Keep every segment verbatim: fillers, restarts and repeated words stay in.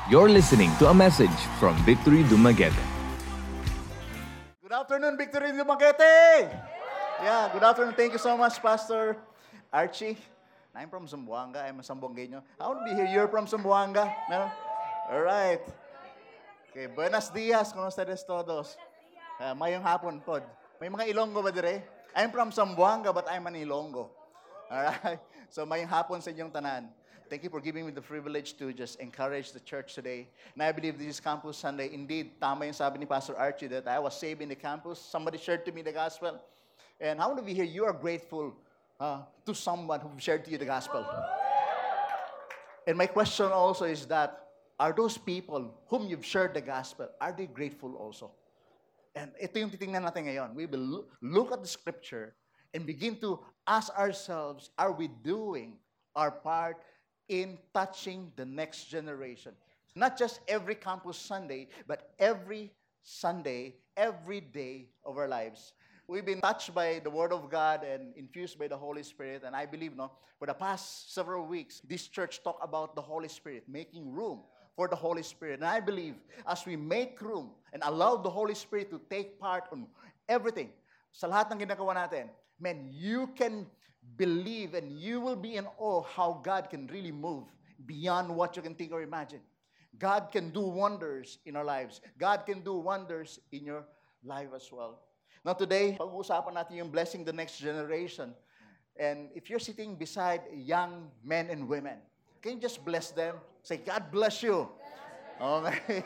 You're listening to a message from Victory Dumaguete. Good afternoon, Victory Dumaguete! Yeah, good afternoon. Thank you so much, Pastor Archie. I'm from Zamboanga. I'm a Sambongueño. I want to be here. You're from Zamboanga? No? All right. Okay, buenos dias. ¿Cómo ustedes todos? Uh, mayong hapon pod. May mga Ilonggo ba dire? I'm from Zamboanga, but I'm an Ilonggo. All right? So mayong hapon sa inyong tanan. Thank you for giving me the privilege to just encourage the church today. And I believe this is Campus Sunday. Indeed, tama yung sabi ni Pastor Archie that I was saved in the campus. Somebody shared to me the gospel. And how many of you here, you are grateful uh, to someone who shared to you the gospel? And my question also is that, are those people whom you've shared the gospel, are they grateful also? And ito yung titingnan natin ngayon. We will look at the scripture and begin to ask ourselves, are we doing our part in touching the next generation? Not just every Campus Sunday, but every Sunday, every day of our lives. We've been touched by the Word of God and infused by the Holy Spirit. And I believe, no, for the past several weeks, this church talked about the Holy Spirit, making room for the Holy Spirit. And I believe as we make room and allow the Holy Spirit to take part on everything, sa lahat ng ginagawa natin, man, you can believe and you will be in awe how God can really move beyond what you can think or imagine. God can do wonders in our lives. God can do wonders in your life as well. Now today, pag-uusapan natin yung blessing the next generation. And if you're sitting beside young men and women, can you just bless them? Say, God bless you. Okay.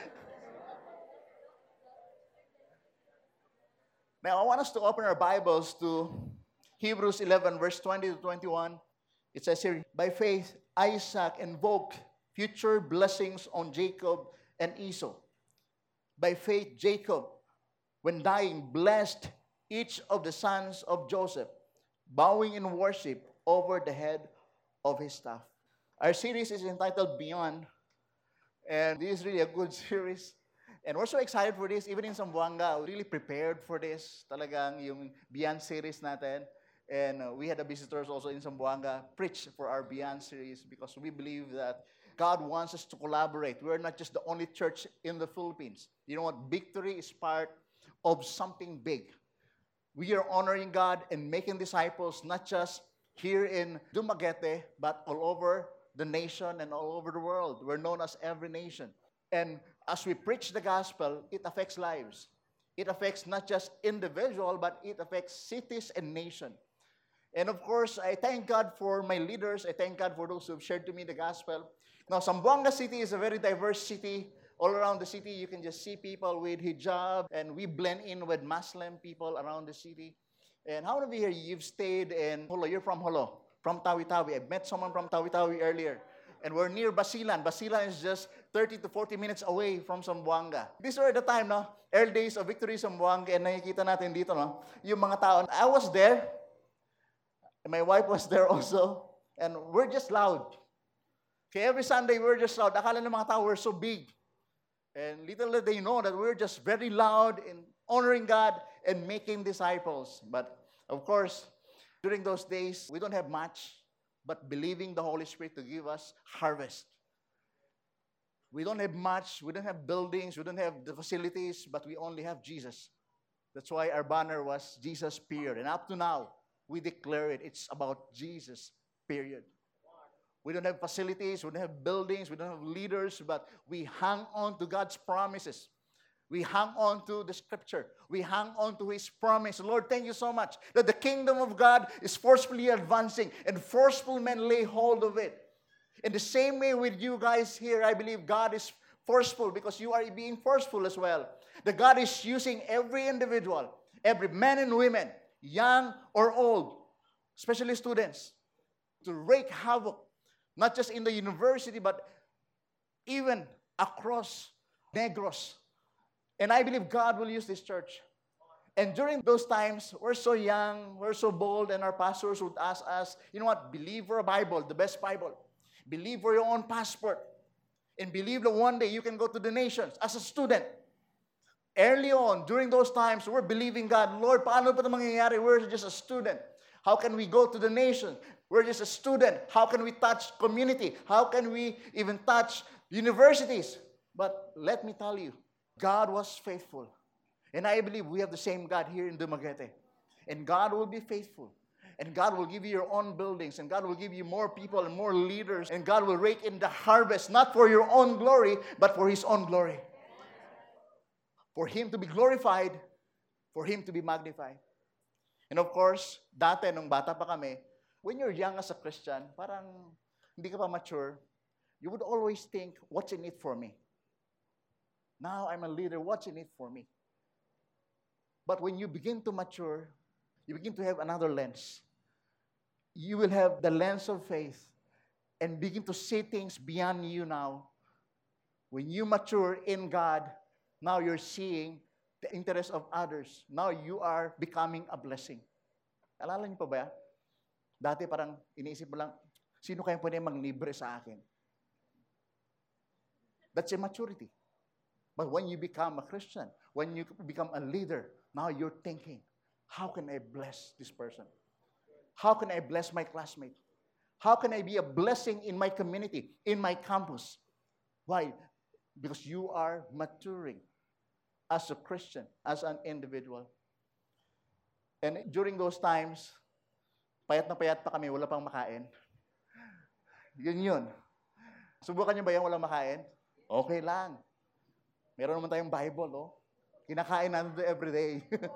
Now I want us to open our Bibles to Hebrews eleven, verse twenty to twenty-one, it says here, by faith, Isaac invoked future blessings on Jacob and Esau. By faith, Jacob, when dying, blessed each of the sons of Joseph, bowing in worship over the head of his staff. Our series is entitled Beyond, and this is really a good series. And we're so excited for this. Even in Zamboanga, we really prepared for this. Talagang yung Beyond series natin. And uh, we had the visitors also in Zamboanga preach for our Beyond series because we believe that God wants us to collaborate. We're not just the only church in the Philippines. You know what? Victory is part of something big. We are honoring God and making disciples not just here in Dumaguete, but all over the nation and all over the world. We're known as every nation. And as we preach the gospel, it affects lives. It affects not just individual, but it affects cities and nation. And of course, I thank God for my leaders. I thank God for those who have shared to me the gospel. Now, Zamboanga City is a very diverse city. All around the city, you can just see people with hijab, and we blend in with Muslim people around the city. And how many of you here, you've stayed in Holo? You're from Holo, from Tawi-Tawi. I met someone from Tawi-Tawi earlier. And we're near Basilan. Basilan is just thirty to forty minutes away from Zamboanga. These were the time, no? Early days of Victory Zamboanga, and nakikita natin dito, no? Yung mga tao. I was there. And my wife was there also. And we're just loud. Okay, every Sunday we're just loud. Akala ng mga tao we're so big. And little did they know that we're just very loud in honoring God and making disciples. But of course, during those days, we don't have much, but believing the Holy Spirit to give us harvest. We don't have much. We don't have buildings. We don't have the facilities, but we only have Jesus. That's why our banner was Jesus, period. And up to now, we declare it. It's about Jesus, period. We don't have facilities, we don't have buildings, we don't have leaders, but we hang on to God's promises. We hang on to the scripture. We hang on to His promise. Lord, thank you so much that the kingdom of God is forcefully advancing and forceful men lay hold of it. In the same way with you guys here, I believe God is forceful because you are being forceful as well. That God is using every individual, every man and women, young or old, especially students, to wreak havoc, not just in the university, but even across Negros. And I believe God will use this church. And during those times, we're so young, we're so bold, and our pastors would ask us, you know what, believe for a Bible, the best Bible. Believe for your own passport. And believe that one day you can go to the nations as a student. Early on, during those times, we're believing God, Lord, paano pa ito mangyayari? We're just a student. How can we go to the nation? We're just a student. How can we touch community? How can we even touch universities? But let me tell you, God was faithful. And I believe we have the same God here in Dumaguete. And God will be faithful. And God will give you your own buildings. And God will give you more people and more leaders. And God will rake in the harvest, not for your own glory, but for His own glory. For Him to be glorified, for Him to be magnified. And of course, dati nung bata pa kami, when you're young as a Christian, parang hindi ka pa mature, you would always think, what's in it for me? Now I'm a leader, what's in it for me? But when you begin to mature, you begin to have another lens. You will have the lens of faith and begin to see things beyond you now. When you mature in God, now you're seeing the interest of others. Now you are becoming a blessing. Alala niyo pa ba? Dati parang iniisip mo lang, sino kaya pwede maglibre sa akin? That's immaturity. But when you become a Christian, when you become a leader, now you're thinking, how can I bless this person? How can I bless my classmate? How can I be a blessing in my community, in my campus? Why? Because you are maturing as a Christian, as an individual. And during those times, payat na payat pa kami, wala pang makain. Yun yun. Subukan niyo ba yan walang makain? Okay lang. Meron naman tayong Bible, oh. Kinakain natin ito every day.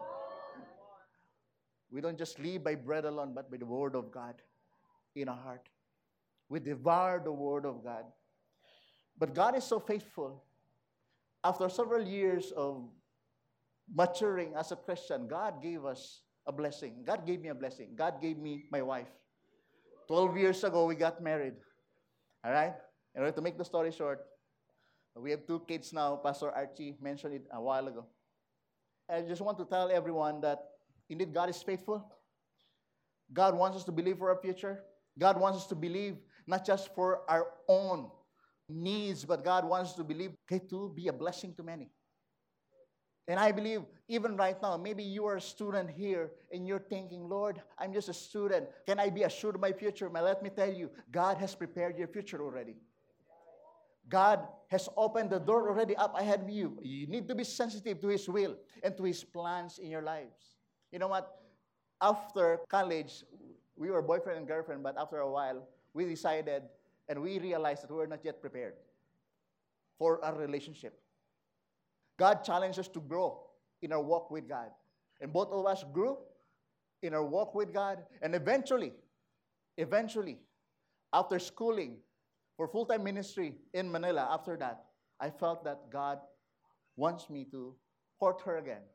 We don't just live by bread alone, but by the Word of God in our heart. We devour the Word of God. But God is so faithful. After several years of maturing as a Christian, God gave us a blessing. God gave me a blessing. God gave me my wife. Twelve years ago, we got married. All right? In order to make the story short, we have two kids now. Pastor Archie mentioned it a while ago. I just want to tell everyone that indeed God is faithful. God wants us to believe for our future. God wants us to believe not just for our own needs, but God wants us to believe okay, to be a blessing to many. And I believe even right now, maybe you are a student here and you're thinking, Lord, I'm just a student. Can I be assured of my future? But let me tell you, God has prepared your future already. God has opened the door already up ahead of you. You need to be sensitive to His will and to His plans in your lives. You know what? After college, we were boyfriend and girlfriend, but after a while, we decided and we realized that we were not yet prepared for a relationship. God challenged us to grow in our walk with God. And both of us grew in our walk with God. And eventually, eventually, after schooling for full-time ministry in Manila, after that, I felt that God wants me to court her again.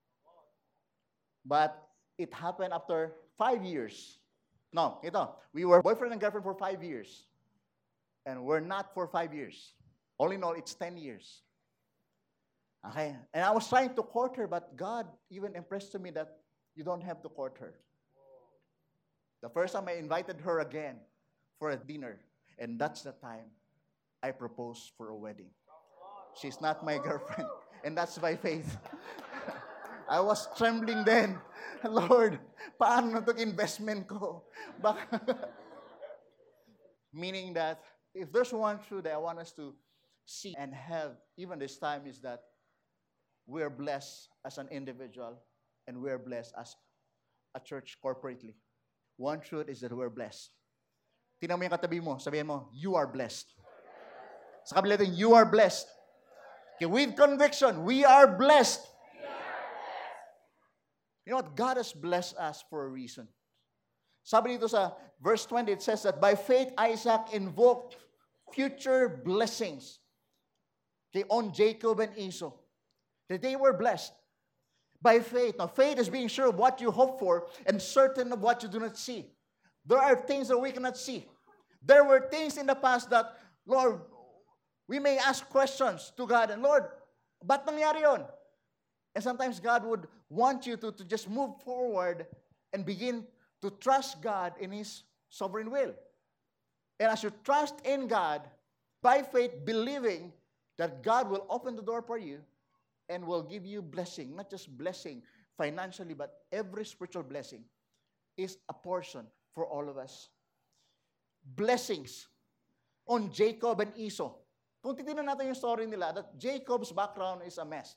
But it happened after five years. No, ito, we were boyfriend and girlfriend for five years. And we're not for five years. All in all, it's ten years. Okay? And I was trying to court her, but God even impressed to me that you don't have to court her. The first time I invited her again for a dinner, and that's the time I proposed for a wedding. She's not my girlfriend, and that's by faith. I was trembling then. Lord, paano na itong investment ko? Meaning that if there's one truth that I want us to see and have even this time is that we're blessed as an individual and we're blessed as a church corporately. One truth is that we're blessed. Tingnan mo yung katabi mo, sabihin mo, you are blessed. Sa kabila din, you are blessed. Okay, with conviction, we are blessed. We are blessed. You know what? God has blessed us for a reason. Sabi dito sa verse twenty, it says that by faith, Isaac invoked future blessings okay, on Jacob and Esau. That they were blessed by faith. Now, faith is being sure of what you hope for and certain of what you do not see. There are things that we cannot see. There were things in the past that, Lord, we may ask questions to God, and Lord, ba't nangyari yun? And sometimes God would want you to, to just move forward and begin to trust God in His sovereign will. And as you trust in God, by faith, believing that God will open the door for you and will give you blessing, not just blessing financially, but every spiritual blessing is a portion for all of us. blessings on Jacob and Esau. Kung titignan natin yung story nila, that Jacob's background is a mess.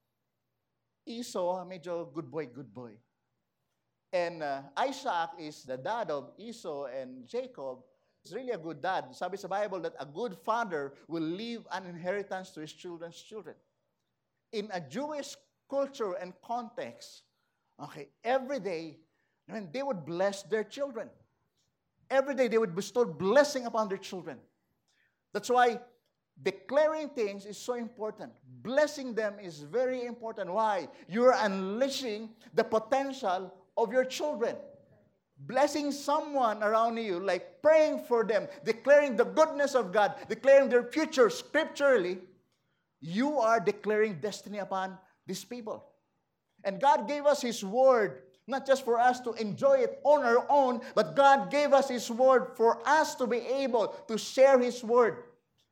Esau, medyo good boy, good boy. And uh, Isaac is the dad of Esau and Jacob. He's really a good dad. Sabi sa Bible that a good father will leave an inheritance to his children's children. In a Jewish culture and context, okay, every day, when they would bless their children. Every day they would bestow blessing upon their children. That's why declaring things is so important. Blessing them is very important. Why? You're unleashing the potential of your children. Blessing someone around you, like praying for them, declaring the goodness of God, declaring their future scripturally, you are declaring destiny upon these people. And God gave us His word, not just for us to enjoy it on our own, but God gave us His word for us to be able to share His word,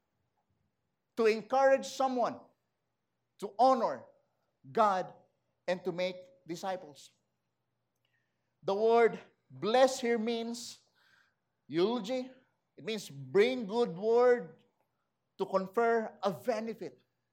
to encourage someone, to honor God, and to make disciples. The word bless here means eulogy. It means bring good word to confer a benefit.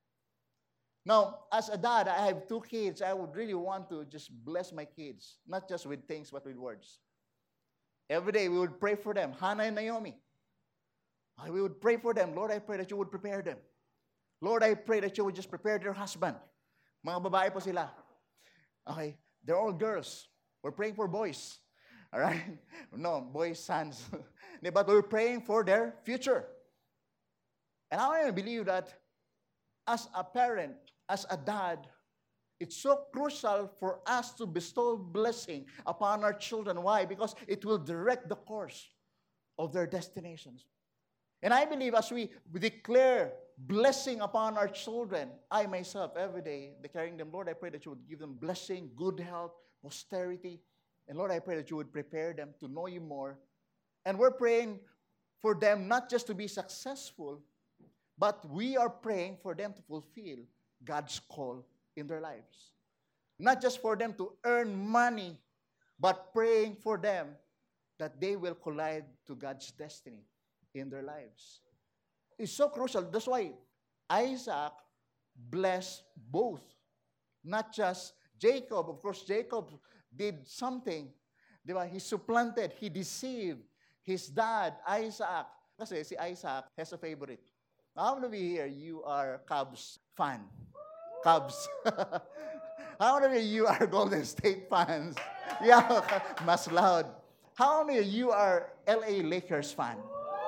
Now, as a dad, I have two kids. I would really want to just bless my kids, not just with things, but with words. Every day, we would pray for them. Hannah and Naomi. We would pray for them. Lord, I pray that you would prepare them. Lord, I pray that you would just prepare their husband. Mga babae po sila. Okay, they're all girls. We're praying for boys. All right? No, boys, sons. But we're praying for their future. And I want to believe that as a parent, as a dad, it's so crucial for us to bestow blessing upon our children. Why? Because it will direct the course of their destinations. And I believe as we declare blessing upon our children, I myself, every day, declaring them, Lord, I pray that you would give them blessing, good health, posterity. And Lord, I pray that you would prepare them to know you more. And we're praying for them not just to be successful, but we are praying for them to fulfill God's call in their lives. Not just for them to earn money, but praying for them that they will collide to God's destiny in their lives. It's so crucial. That's why Isaac blessed both. Not just Jacob. Of course, Jacob did something. Diba? He supplanted, he deceived his dad, Isaac. Kasi si Isaac has a favorite. How many of you here, you are Cubs fan? Cubs. How many of you are Golden State fans? Yeah, mas loud. How many of you are L A Lakers fan?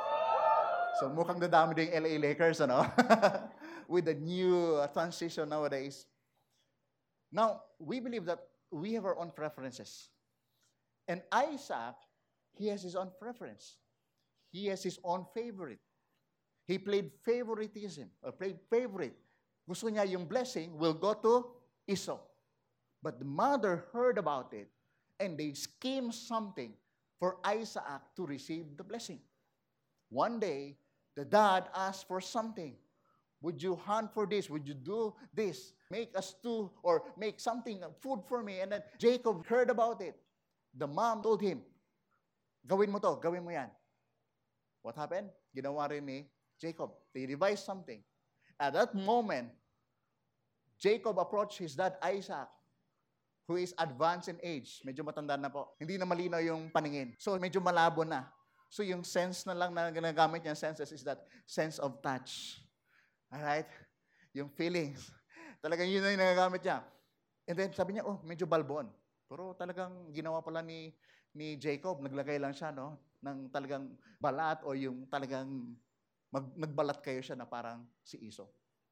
So mukhang dadami din L A Lakers, ano? With the new uh, transition nowadays. Now, we believe that we have our own preferences. And Isaac, he has his own preference. He has his own favorite. He played favoritism, or played favorite. Gusto niya yung blessing will go to Esau. But the mother heard about it, and they schemed something for Isaac to receive the blessing. One day, the dad asked for something. Would you hunt for this? Would you do this? Make a stew or make something, food for me. And then Jacob heard about it. The mom told him, gawin mo to, gawin mo yan. What happened? Ginawa rin ni Jacob. They devised something. At that moment, Jacob approached his dad Isaac, who is advanced in age. Medyo matanda na po. Hindi na malinaw yung paningin. So medyo malabo na. So yung sense na lang na ginagamit niya, senses, is that sense of touch. Alright? Yung feelings. Talagang yun na yung nagagamit niya. And then sabi niya, oh, medyo balbon. Pero talagang ginawa pala ni, ni Jacob, naglagay lang siya, no? Ng talagang balat o yung talagang mag, nagbalat kayo siya na parang si Esau.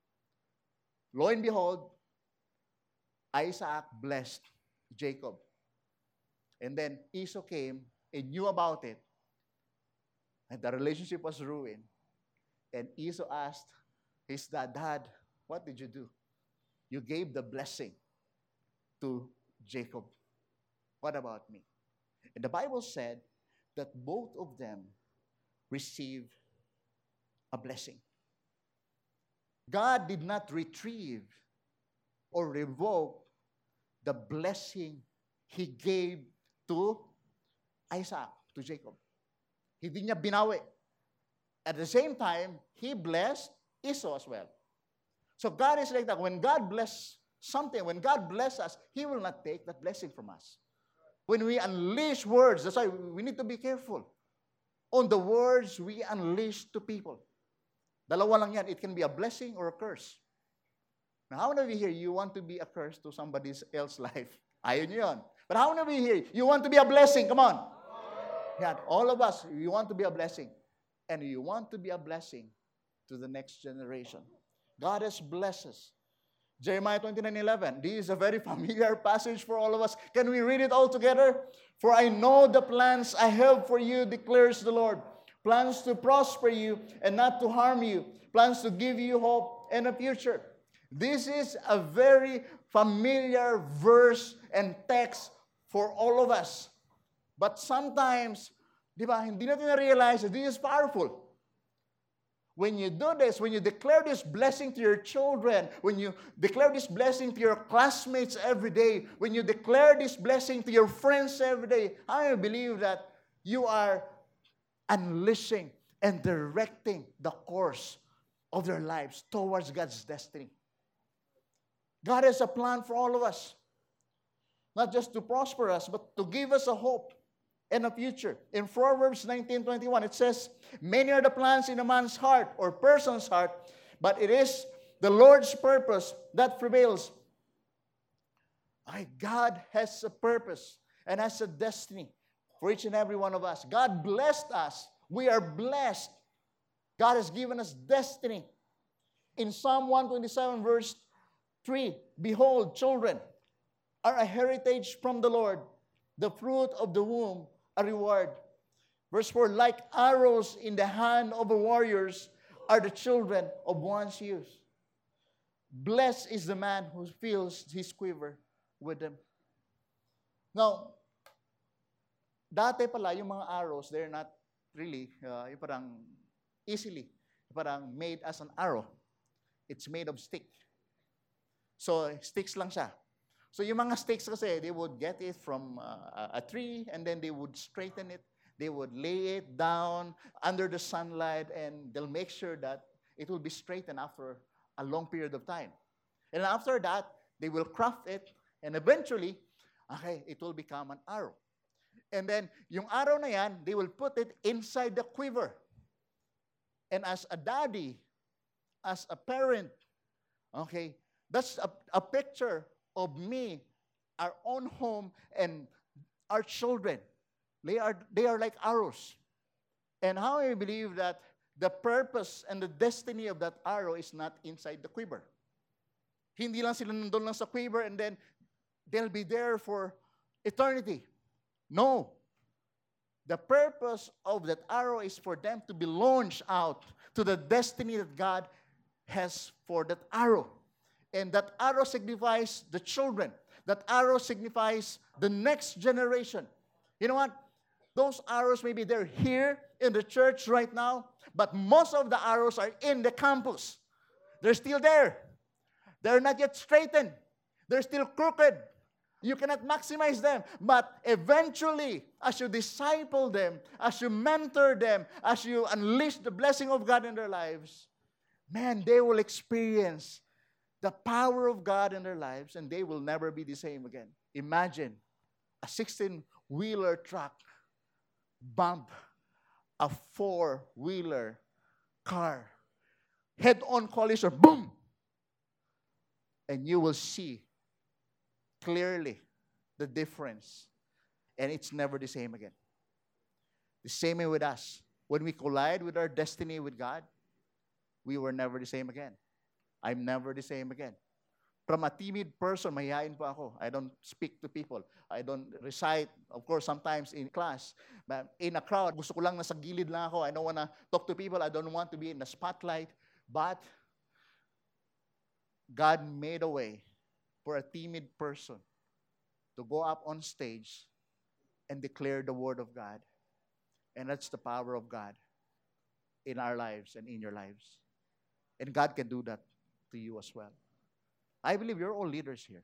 Lo and behold, Isaac blessed Jacob. And then Esau came and knew about it. And the relationship was ruined. And Esau asked his dad, Dad, what did you do? You gave the blessing to Jacob. What about me? And the Bible said that both of them received a blessing. God did not retrieve or revoke the blessing He gave to Isaac, to Jacob. Hindi niya binawi. At the same time, He blessed Esau as well. So God is like that. When God bless something, when God bless us, He will not take that blessing from us. When we unleash words, that's why we need to be careful on the words we unleash to people. Dalawa lang yan. It can be a blessing or a curse. Now, how many of you here, you want to be a curse to somebody else's life? Ayaw nyo yun. But how many of you here, you want to be a blessing? Come on. Yeah, all of us, you want to be a blessing. And you want to be a blessing to the next generation. God has blessed us. Jeremiah twenty-nine eleven. This is a very familiar passage for all of us. Can we read it all together? For I know the plans I have for you, declares the Lord. Plans to prosper you and not to harm you. Plans to give you hope and a future. This is a very familiar verse and text for all of us. But sometimes, di ba, hindi natin na-realize that this is powerful. When you do this, when you declare this blessing to your children, when you declare this blessing to your classmates every day, when you declare this blessing to your friends every day, I believe that you are unleashing and directing the course of their lives towards God's destiny. God has a plan for all of us. Not just to prosper us, but to give us a hope and a future. In Proverbs nineteen twenty-one, it says, many are the plans in a man's heart or person's heart, but it is the Lord's purpose that prevails. Okay, God has a purpose and has a destiny for each and every one of us. God blessed us. We are blessed. God has given us destiny. In Psalm one twenty-seven, verse three, behold, children are a heritage from the Lord, the fruit of the womb, a reward. Verse four, like arrows in the hand of the warriors are the children of one's youth. Blessed is the man who fills his quiver with them. Now, dati pala, yung mga arrows, they're not really, uh, yung parang easily, parang made as an arrow. It's made of stick. So, sticks lang siya. So, yung mga sticks kasi, they would get it from uh, a tree and then they would straighten it. They would lay it down under the sunlight and they'll make sure that it will be straightened after a long period of time. And after that, they will craft it and eventually, okay, it will become an arrow. And then, yung arrow na yan, they will put it inside the quiver. And as a daddy, as a parent, okay, that's a, a picture of me, our own home, and our children. They are, they are like arrows. And how I believe that the purpose and the destiny of that arrow is not inside the quiver. Hindi lang sila nandun lang sa quiver and then they'll be there for eternity. No. The purpose of that arrow is for them to be launched out to the destiny that God has for that arrow. And that arrow signifies the children. That arrow signifies the next generation. You know what? Those arrows, maybe they're here in the church right now, but most of the arrows are in the campus. They're still there. They're not yet straightened. They're still crooked. You cannot maximize them. But eventually, as you disciple them, as you mentor them, as you unleash the blessing of God in their lives, man, they will experience the power of God in their lives and they will never be the same again. Imagine a sixteen-wheeler truck bump a four-wheeler car. Head-on collision, boom! And you will see clearly the difference. And it's never the same again. The same way with us. When we collide with our destiny with God, we were never the same again. I'm never the same again. From a timid person, mahihain po ako. I don't speak to people. I don't recite, of course, sometimes in class. But in a crowd, gusto ko lang nasa gilid lang ako. I don't want to talk to people. I don't want to be in the spotlight. But God made a way for a timid person to go up on stage and declare the word of God. And that's the power of God in our lives and in your lives. And God can do that to you as well. I believe you're all leaders here.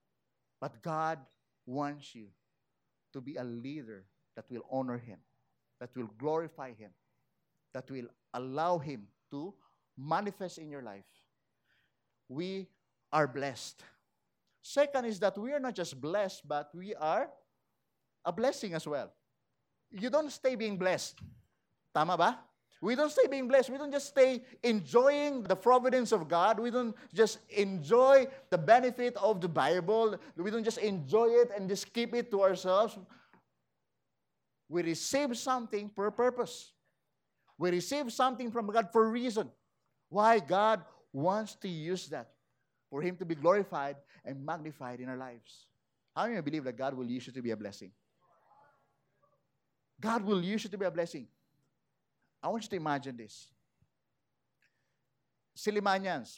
But God wants you to be a leader that will honor Him. that will glorify Him, that will allow Him to manifest in your life, we are blessed. Second is that we are not just blessed, but we are a blessing as well. You don't stay being blessed. Tama ba? We don't stay being blessed. We don't just stay enjoying the providence of God. We don't just enjoy the benefit of the Bible. We don't just enjoy it and just keep it to ourselves. We receive something for a purpose. We receive something from God for a reason. Why God wants to use that for Him to be glorified and magnified in our lives. How many believe that God will use you to be a blessing? God will use you to be a blessing. I want you to imagine this. Silimanians,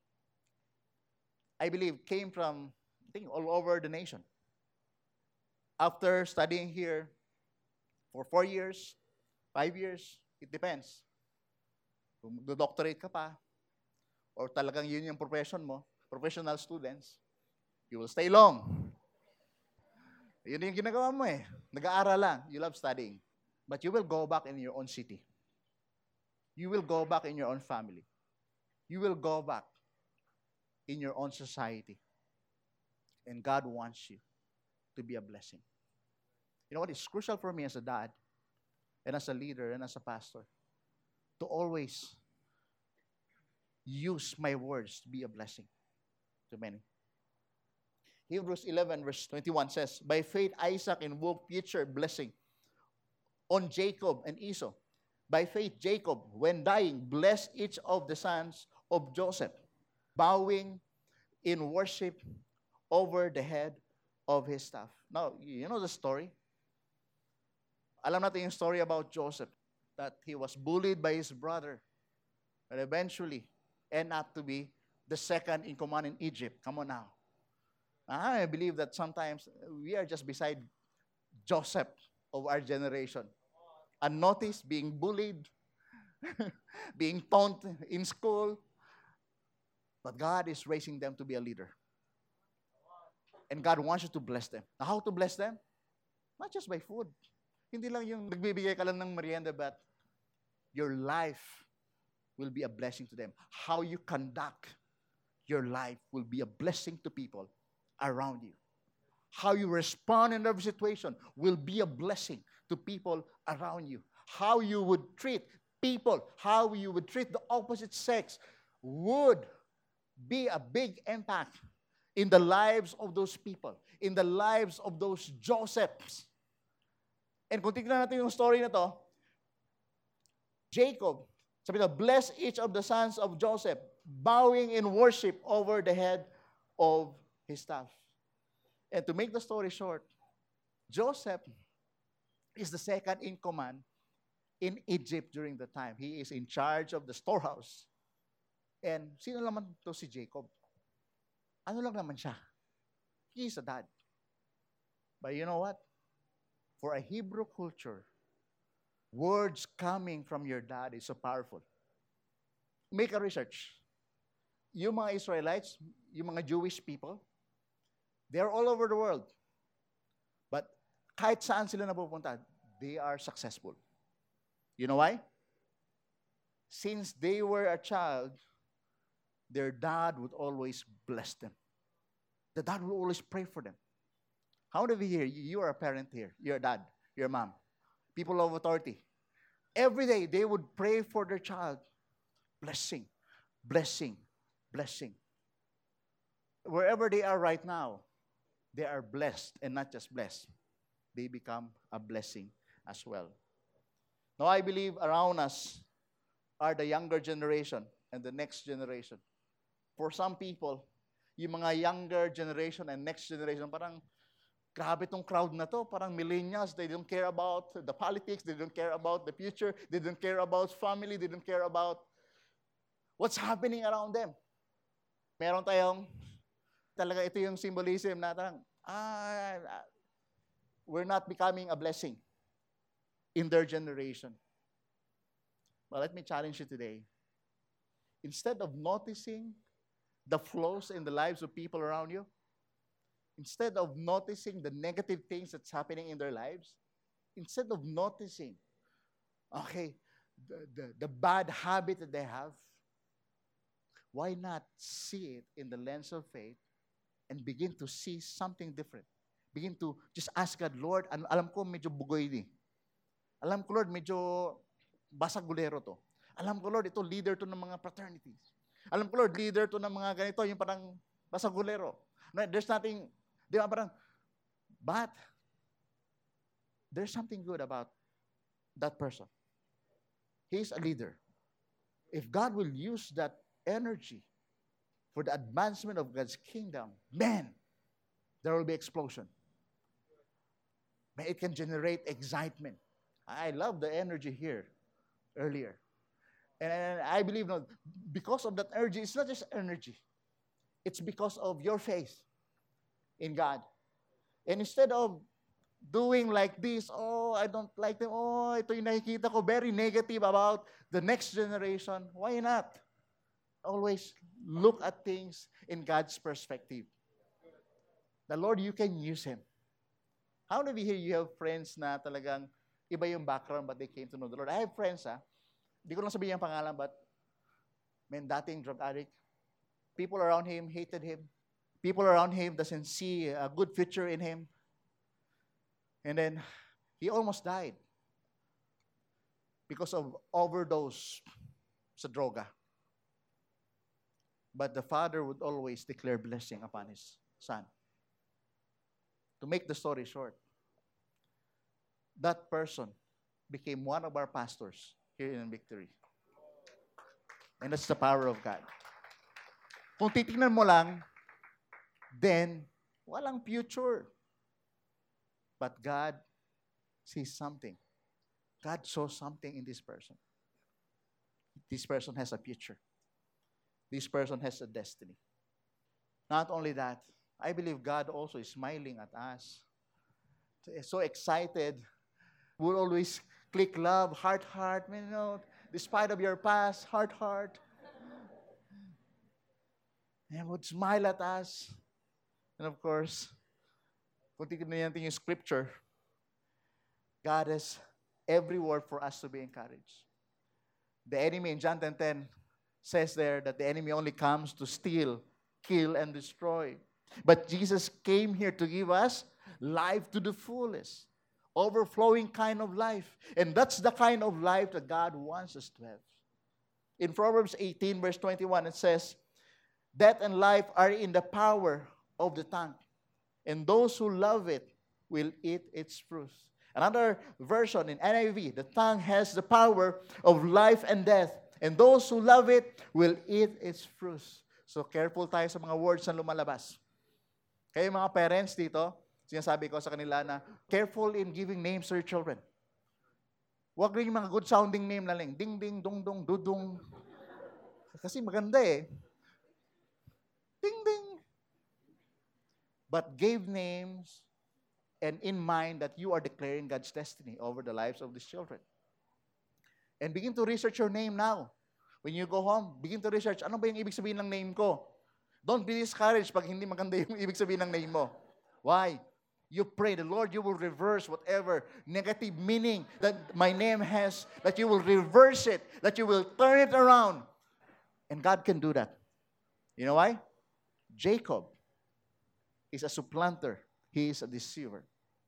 I believe, came from, I think, all over the nation. After studying here for four years, five years, it depends. Kung do-doctorate ka pa, or talagang yun yung profession mo, professional students, you will stay long. Yun yung ginagawa mo eh. Nag-aaral lang. You love studying. But you will go back in your own city. You will go back in your own family. You will go back in your own society. And God wants you to be a blessing. You know what? It's crucial for me as a dad, and as a leader, and as a pastor, to always use my words to be a blessing to many. Hebrews eleven verse twenty-one says, by faith Isaac invoked future blessing on Jacob and Esau. By faith Jacob, when dying, blessed each of the sons of Joseph, bowing in worship over the head of his staff. Now, you know the story? Alam natin yung story about Joseph, that he was bullied by his brother, but eventually ended up to be the second in command in Egypt. Come on now. I believe that sometimes we are just beside Joseph of our generation. Unnoticed, being bullied, being taunted in school. But God is raising them to be a leader. And God wants you to bless them. Now, how to bless them? Not just by food. Hindi lang yung nagbibigay ka lang ng merienda, but your life will be a blessing to them. How you conduct your life will be a blessing to people around you. How you respond in every situation will be a blessing to people around you. How you would treat people, how you would treat the opposite sex would be a big impact in the lives of those people, in the lives of those Josephs. And kung tignan natin yung story na to, Jacob, sabi na, bless each of the sons of Joseph, bowing in worship over the head of his staff. And to make the story short, Joseph is the second in command in Egypt during the time. He is in charge of the storehouse. And sino naman to si Jacob? Ano lang naman siya? He is a dad. But you know what? For a Hebrew culture, words coming from your dad is so powerful. Make a research. Yung mga Israelites, yung mga Jewish people, they are all over the world. But kahit saan sila napupunta, they are successful. You know why? Since they were a child, their dad would always bless them. The dad would always pray for them. How many of you here, you are a parent here, you're a dad, you're a mom, people of authority. Every day, they would pray for their child. Blessing, blessing, blessing. Wherever they are right now, they are blessed, and not just blessed. They become a blessing as well. Now, I believe around us are the younger generation and the next generation. For some people, yung mga younger generation and next generation, parang, grabe tong crowd na to, parang millennials, they don't care about the politics, they don't care about the future, they don't care about family, they don't care about what's happening around them. Meron tayong, talaga ito yung symbolism na parang, ah, we're not becoming a blessing in their generation. But let me challenge you today. Instead of noticing the flaws in the lives of people around you, instead of noticing the negative things that's happening in their lives, instead of noticing Okay, the, the, the bad habit that they have, why not see it in the lens of faith and begin to see something different? Begin to just ask God, Lord, an- alam ko medyo bugoy ni. Alam ko, Lord, medyo basagulero to. Alam ko, Lord, ito leader to ng mga fraternities. Alam ko, Lord, leader to ng mga ganito, yung parang basagulero. No, there's nothing, di ba, parang, but there's something good about that person. He's a leader. If God will use that energy for the advancement of God's kingdom, man, there will be explosion. Man, it can generate excitement. I love the energy here earlier. And I believe no, because of that energy, it's not just energy. It's because of your faith in God. And instead of doing like this, oh, I don't like them, oh, ito yung nakikita ko, very negative about the next generation, why not? Always look at things in God's perspective. The Lord, you can use Him. How many of you here, you have friends na talagang iba yung background but they came to know the Lord? I have friends, ha? Hindi ko lang sabihin yung pangalan, but man, dating drug addict. People around him hated him. People around him doesn't see a good future in him. And then, he almost died because of overdose sa droga. But the father would always declare blessing upon his son. To make the story short, that person became one of our pastors here in Victory. And that's the power of God. Kung titingnan mo lang, then walang future. But God sees something. God saw something in this person. This person has a future. This person has a destiny. Not only that, I believe God also is smiling at us. So excited. We'll always click love, heart, heart. You know, despite of your past, heart, heart. And would smile at us. And of course, kung tignan natin yung scripture, God has every word for us to be encouraged. The enemy in John ten ten says there that the enemy only comes to steal, kill, and destroy. But Jesus came here to give us life to the fullest, overflowing kind of life. And that's the kind of life that God wants us to have. In Proverbs eighteen, verse twenty-one, it says, death and life are in the power of the tongue, and those who love it will eat its fruit. Another version in N I V, the tongue has the power of life and death, and those who love it will eat its fruit. So careful tayo sa mga words na lumalabas. Kaya mga parents dito, sinasabi ko sa kanila na careful in giving names to your children. Huwag rin yung mga good sounding name na lang. Ding, ding, dong, dong, dudong. Kasi maganda eh. Ding, ding. But give names and in mind that you are declaring God's destiny over the lives of these children. And begin to research your name now. When you go home, begin to research, ano ba yung ibig sabihin ng name ko? Don't be discouraged pag hindi maganda yung ibig sabihin ng name mo. Why? You pray, the Lord, you will reverse whatever negative meaning that my name has, that you will reverse it, that you will turn it around. And God can do that. You know why? Jacob is a supplanter. He is a deceiver.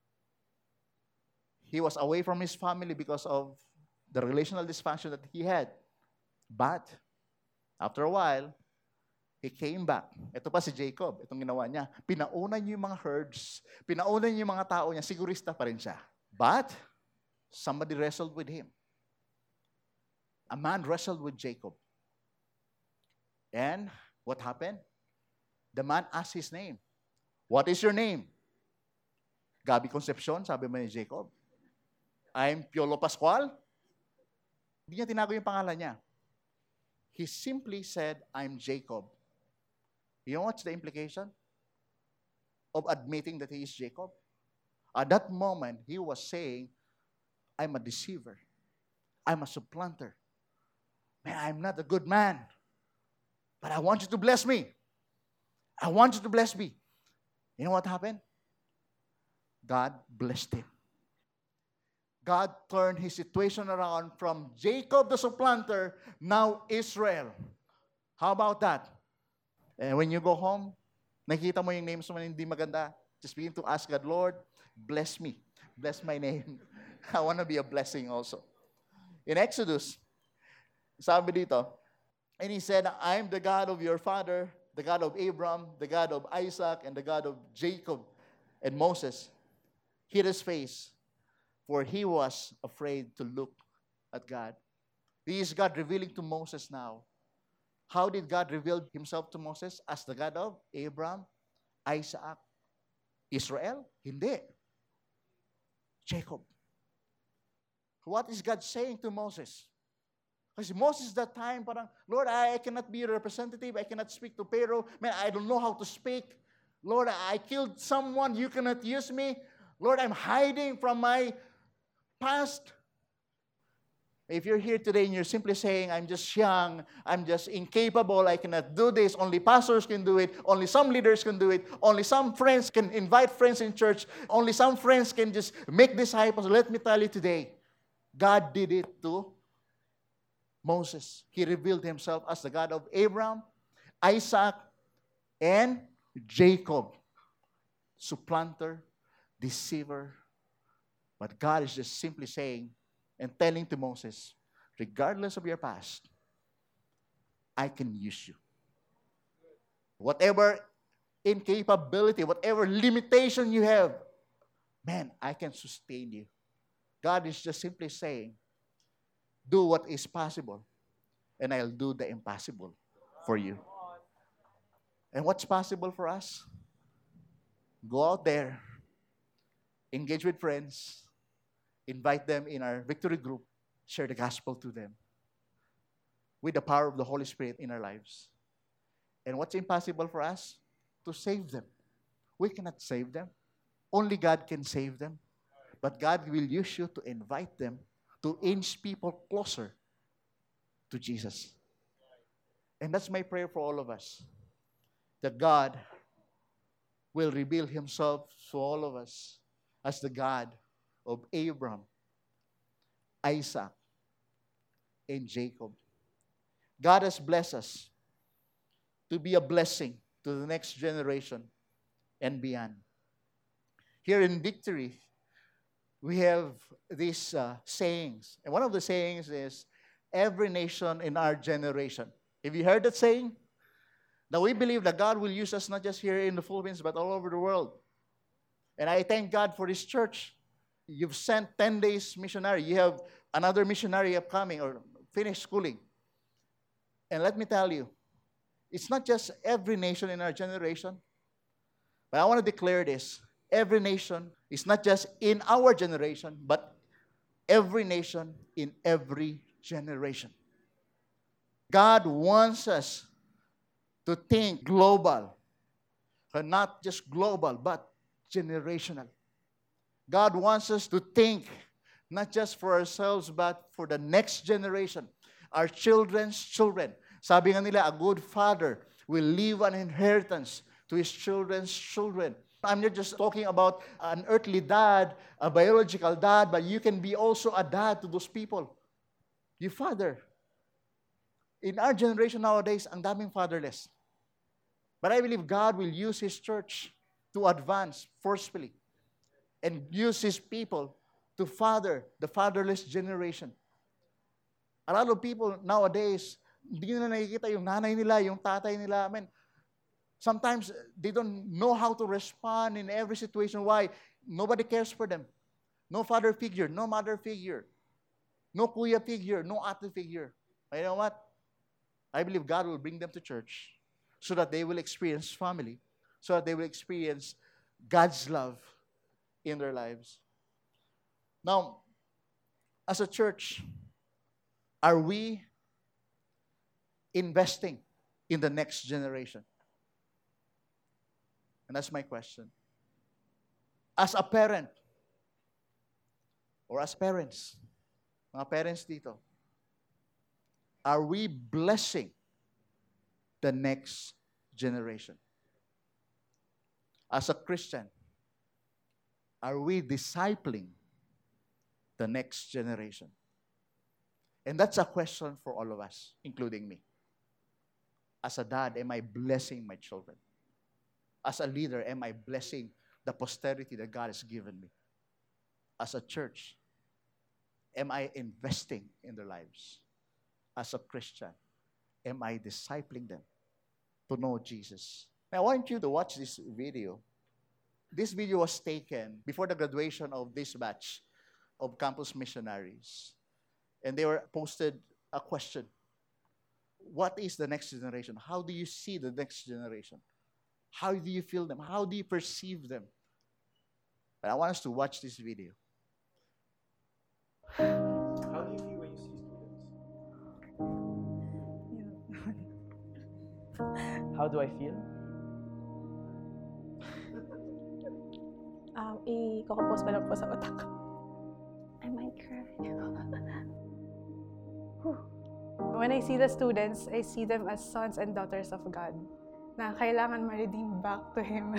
He was away from his family because of the relational dysfunction that he had. But, after a while, he came back. Ito pa si Jacob, itong ginawa niya. Pinaunan niya yung mga herds, pinaunan niya yung mga tao niya, sigurista pa rin siya. But, somebody wrestled with him. A man wrestled with Jacob. And, what happened? The man asked his name. What is your name? Gabi Concepcion, sabi mo ni Jacob. I'm Piolo Pascual. Hindi niya tinago yung pangalan niya. He simply said, I'm Jacob. You know what's the implication of admitting that he is Jacob? At that moment, he was saying, I'm a deceiver. I'm a supplanter. Man, I'm not a good man. But I want you to bless me. I want you to bless me. You know what happened? God blessed him. God turned his situation around from Jacob the supplanter, now Israel. How about that? And when you go home, nakita mo yung names mo na hindi maganda, just begin to ask God, Lord, bless me. Bless my name. I want to be a blessing also. In Exodus, sabi dito, and he said, I am the God of your father, the God of Abraham, the God of Isaac, and the God of Jacob. And Moses hid his face, for he was afraid to look at God. This is God revealing to Moses now. How did God reveal himself to Moses? As the God of Abraham, Isaac, Israel? Hindi. Jacob. What is God saying to Moses? Because Moses that time, parang, Lord, I cannot be a representative. I cannot speak to Pharaoh. Man, I don't know how to speak. Lord, I killed someone. You cannot use me. Lord, I'm hiding from my past. If you're here today and you're simply saying, I'm just young, I'm just incapable, I cannot do this, only pastors can do it, only some leaders can do it, only some friends can invite friends in church, only some friends can just make disciples. Let me tell you today, God did it to Moses. He revealed himself as the God of Abraham, Isaac, and Jacob. Supplanter, deceiver. But God is just simply saying and telling to Moses, regardless of your past, I can use you. Whatever incapability, whatever limitation you have, man, I can sustain you. God is just simply saying, do what is possible, and I'll do the impossible for you. And what's possible for us? Go out there, engage with friends, invite them in our victory group, share the gospel to them with the power of the Holy Spirit in our lives. And what's impossible for us? To save them. We cannot save them. Only God can save them. But God will use you to invite them to inch people closer to Jesus. And that's my prayer for all of us, that God will reveal himself to all of us as the God of Abraham, Isaac, and Jacob. God has blessed us to be a blessing to the next generation and beyond. Here in Victory, we have these uh, sayings. And one of the sayings is, every nation in our generation. Have you heard that saying? Now we believe that God will use us not just here in the Philippines, but all over the world. And I thank God for this church. You've sent ten days missionary. You have another missionary upcoming or finished schooling. And let me tell you, it's not just every nation in our generation, but I want to declare this. Every nation is not just in our generation, but every nation in every generation. God wants us to think global, but not just global, but generational. God wants us to think not just for ourselves, but for the next generation, our children's children. Sabi nga nila, a good father will leave an inheritance to his children's children. I'm not just talking about an earthly dad, a biological dad, but you can be also a dad to those people. You father. In our generation nowadays, ang daming fatherless. But I believe God will use his church to advance forcefully and use his people to father the fatherless generation. A lot of people nowadays, hindi nila nakikita yung nanay nila, yung tatay nila. I mean, sometimes they don't know how to respond in every situation. Why? Nobody cares for them. No father figure, no mother figure, no kuya figure, no ate figure. But you know what? I believe God will bring them to church so that they will experience family, so that they will experience God's love in their lives. Now, as a church, are we investing in the next generation? And that's my question. As a parent, or as parents, mga parents dito, are we blessing the next generation? As a Christian, are we discipling the next generation? And that's a question for all of us, including me. As a dad, am I blessing my children? As a leader, am I blessing the posterity that God has given me? As a church, am I investing in their lives? As a Christian, am I discipling them to know Jesus? Now, I want you to watch this video. This video was taken before the graduation of this batch of campus missionaries. And they were posted a question. What is the next generation? How do you see the next generation? How do you feel them? How do you perceive them? And I want us to watch this video. How do you feel when you see students? How do I feel? Um, i-compose pa lang po sa utak. I might cry. When I see the students, I see them as sons and daughters of God na kailangan ma-redeem back to Him.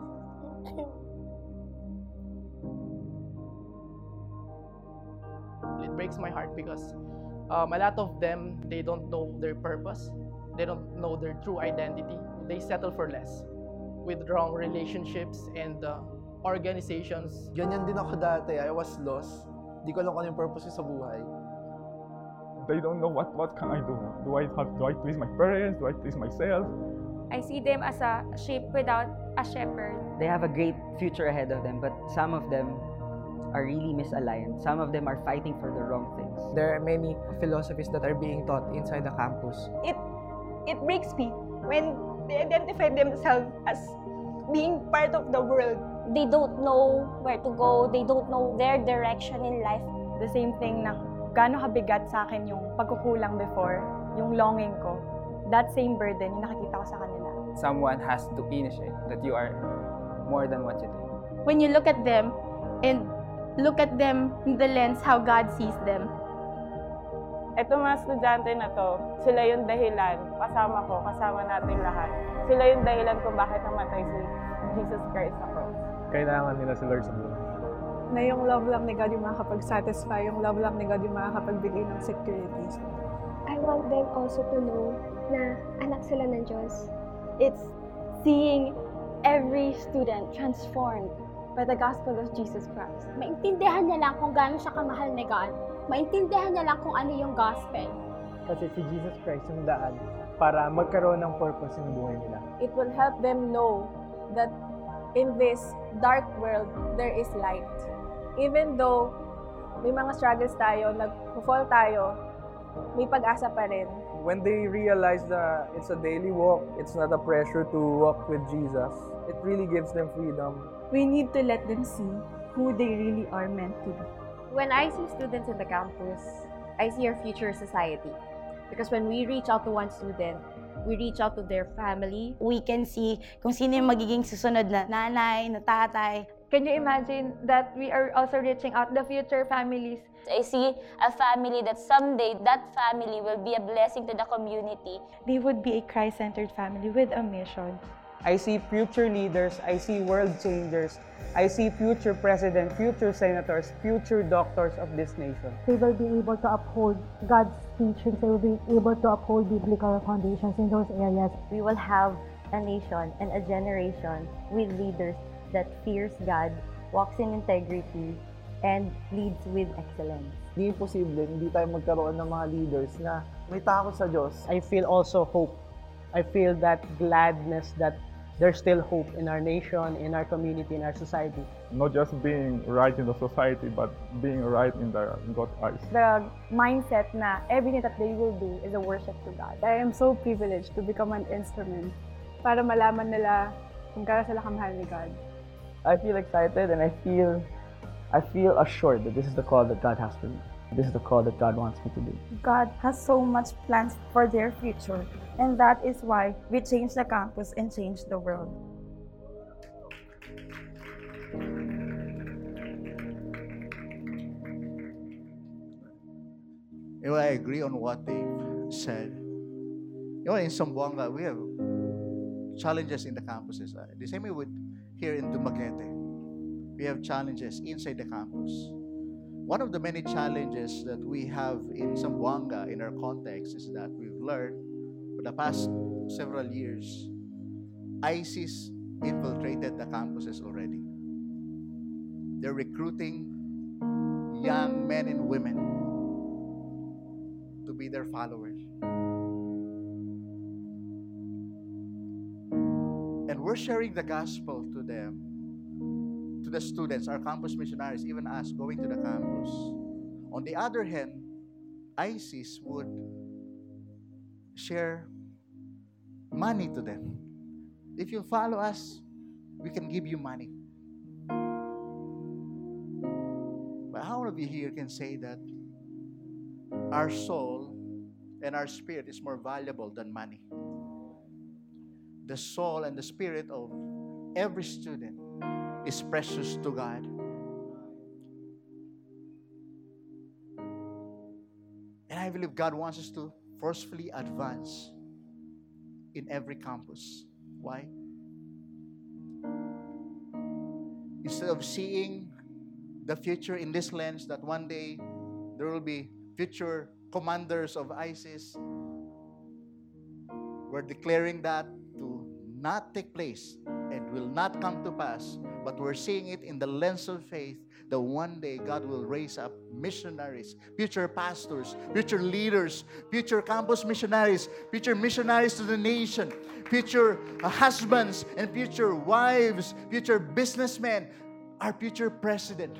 It breaks my heart because um, a lot of them, they don't know their purpose. They don't know their true identity. They settle for less with wrong relationships and uh, organizations. Ganyan din ako dati. I was lost. Di ko alam kung ano yung purpose ko sa buhay. They don't know what, what can I do. Do I have do I please my parents? Do I please myself? I see them as a sheep without a shepherd. They have a great future ahead of them, but some of them are really misaligned. Some of them are fighting for the wrong things. There are many philosophies that are being taught inside the campus. It it breaks me when they identify themselves as being part of the world. They don't know where to go. They don't know their direction in life. The same thing na gaano kabigat sa akin yung pagkukulang before, yung longing ko. That same burden, yung nakikita ko sa kanila. Someone has to initiate that you are more than what you think. When you look at them and look at them in the lens how God sees them. Ito mga estudyante na to, sila yung dahilan, kasama ko, kasama natin lahat. Sila yung dahilan kung bakit namatay si Jesus Christ sa cross. Kailangan nila si Lord sa buhay. Na yung love lang ni God yung makakapag-satisfy, yung love lang ni God yung makakapagbigay ng security. I want them also to know na anak sila ng Diyos. It's seeing every student transformed by the gospel of Jesus Christ. Maintindihan niya lang kung gaano siya kamahal ni God. Maintindihan niya lang kung ano yung gospel. Kasi si Jesus Christ yung daan para magkaroon ng purpose yung buhay nila. It will help them know that in this dark world, there is light. Even though may mga struggles tayo, nag-fall tayo, may pag-asa pa rin. When they realize that it's a daily walk, it's not a pressure to walk with Jesus, it really gives them freedom. We need to let them see who they really are meant to be. When I see students in the campus, I see our future society. Because when we reach out to one student, we reach out to their family. We can see kung sino yung magiging susunod na nanay, na tatay. Can you imagine that we are also reaching out the future families? I see a family that someday that family will be a blessing to the community. They would be a Christ-centered family with a mission. I see future leaders, I see world changers, I see future president, future senators, future doctors of this nation. They will be able to uphold God's teachings. They will be able to uphold biblical foundations in those areas. We will have a nation and a generation with leaders that fears God, walks in integrity, and leads with excellence. Hindi imposible, hindi tayo magkaroon ng mga leaders na may takot sa Diyos. I feel also hope. I feel that gladness that there's still hope in our nation, in our community, in our society. Not just being right in the society, but being right in, the, in God's eyes. The mindset na everything that they will do is a worship to God. I am so privileged to become an instrument para malaman nila kung gaano sila kamahal ni God. I feel excited and I feel, I feel assured that this is the call that God has for me. This is the call that God wants me to do. God has so much plans for their future, and that is why we change the campus and change the world. You know, I agree on what they said. You know, in Zamboanga, we have challenges in the campuses. Uh, the same way with here in Dumaguete. We have challenges inside the campus. One of the many challenges that we have in Zamboanga, in our context, is that we've learned for the past several years, ISIS infiltrated the campuses already. They're recruiting young men and women to be their followers. And we're sharing the gospel to them, to the students, our campus missionaries, even us going to the campus. On the other hand, ISIS would share money to them. If you follow us, we can give you money. But how many of you here can say that our soul and our spirit is more valuable than money? The soul and the spirit of every student is precious to God. And I believe God wants us to forcefully advance in every campus. Why? Instead of seeing the future in this lens that one day there will be future commanders of ISIS, we're declaring that to not take place and will not come to pass, but we're seeing it in the lens of faith that one day God will raise up missionaries, future pastors, future leaders, future campus missionaries, future missionaries to the nation, future uh, husbands and future wives, future businessmen, our future president.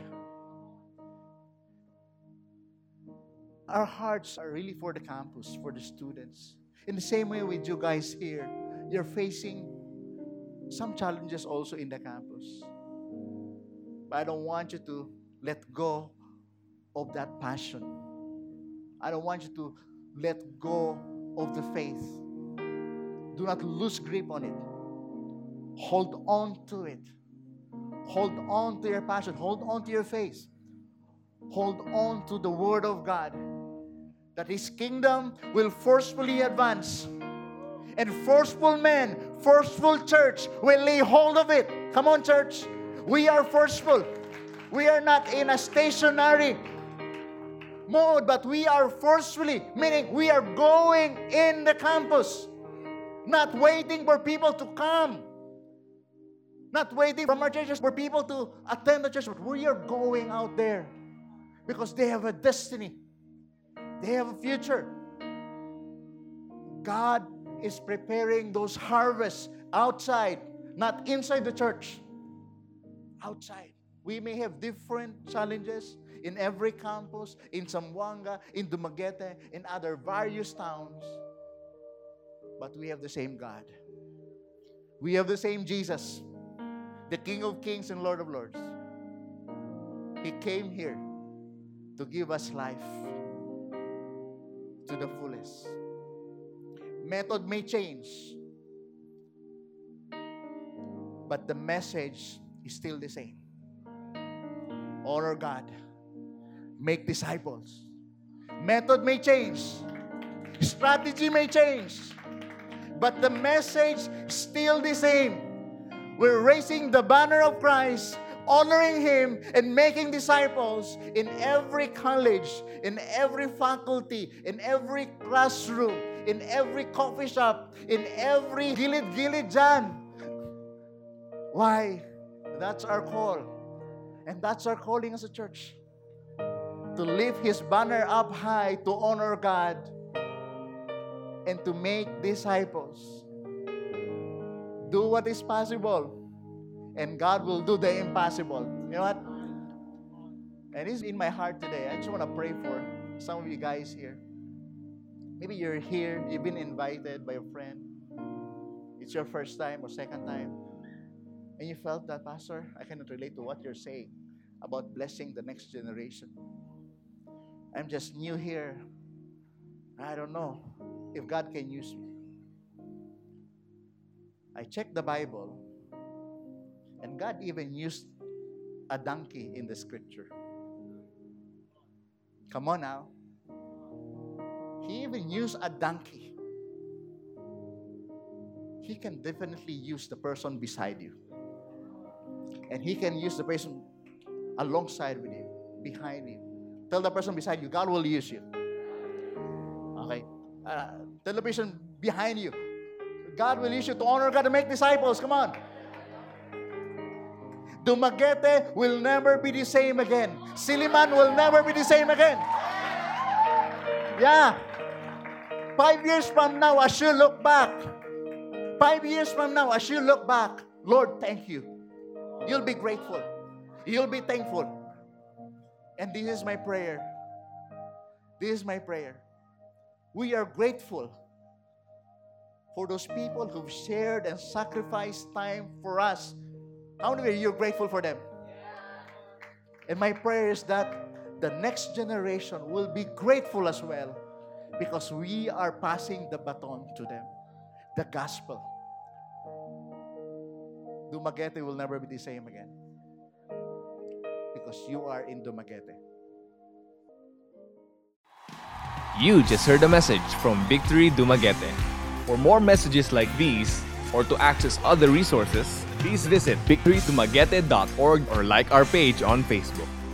Our hearts are really for the campus, for the students. In the same way with you guys here, you're facing some challenges also in the campus. But I don't want you to let go of that passion. I don't want you to let go of the faith. Do not lose grip on it. Hold on to it. Hold on to your passion. Hold on to your faith. Hold on to the Word of God, that His kingdom will forcefully advance. And forceful men, forceful church will lay hold of it. Come on, church. We are forceful. We are not in a stationary mode, but we are forcefully, meaning we are going in the campus, not waiting for people to come, not waiting from our churches for people to attend the church, but we are going out there because they have a destiny. They have a future. God is preparing those harvests outside, not inside the church. Outside. We may have different challenges in every campus, in Zamboanga, in Dumaguete, in other various towns. But we have the same God. We have the same Jesus, the King of Kings and Lord of Lords. He came here to give us life to the fullest. Method may change, but the message is still the same. Honor God. Make disciples. Method may change. Strategy may change. But the message is still the same. We're raising the banner of Christ, honoring Him, and making disciples in every college, in every faculty, in every classroom, in every coffee shop, in every gilid-gilid dyan. Why? That's our call. And that's our calling as a church. To lift His banner up high, to honor God, and to make disciples. Do what is possible, and God will do the impossible. You know what? And it's in my heart today. I just want to pray for some of you guys here. Maybe you're here, you've been invited by a friend. It's your first time or second time. And you felt that, Pastor, I cannot relate to what you're saying about blessing the next generation. I'm just new here. I don't know if God can use me. I checked the Bible, and God even used a donkey in the scripture. Come on now. He even used a donkey. He can definitely use the person beside you. And He can use the person alongside with you, behind you. Tell the person beside you, God will use you. Okay? Uh, tell the person behind you, God will use you to honor God and make disciples. Come on. Dumaguete will never be the same again. Silliman will never be the same again. Yeah. Five years from now, as you look back, five years from now, as you look back, Lord, thank you. You'll be grateful. You'll be thankful. And this is my prayer. This is my prayer. We are grateful for those people who've shared and sacrificed time for us. How many of you are grateful for them? And my prayer is that the next generation will be grateful as well, because we are passing the baton to them, the gospel. Dumaguete will never be the same again, because you are in Dumaguete. You just heard a message from Victory Dumaguete. For more messages like these, or to access other resources, please visit victory dumaguete dot org or like our page on Facebook.